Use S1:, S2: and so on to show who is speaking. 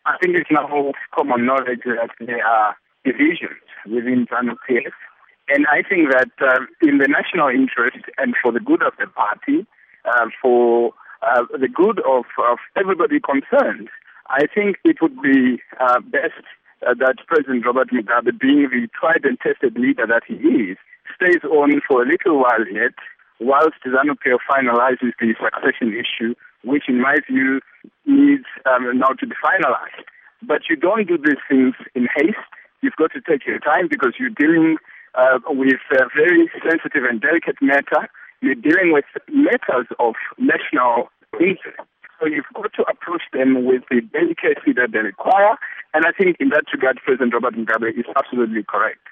S1: I think it's now common knowledge that there are divisions within ZANU-PF. And I think that in the national interest and for the good of the party, for the good of everybody concerned, I think it would be best that President Robert Mugabe, being the tried and tested leader that he is, stays on for a little while yet, whilst ZANU-PF finalizes the succession issue, which in my view needs now to be finalized. But you don't do these things in haste. You've got to take your time because you're dealing with a very sensitive and delicate matter. You're dealing with matters of national interest. So you've got to approach them with the delicacy that they require. And I think in that regard, President Robert Mugabe is absolutely correct.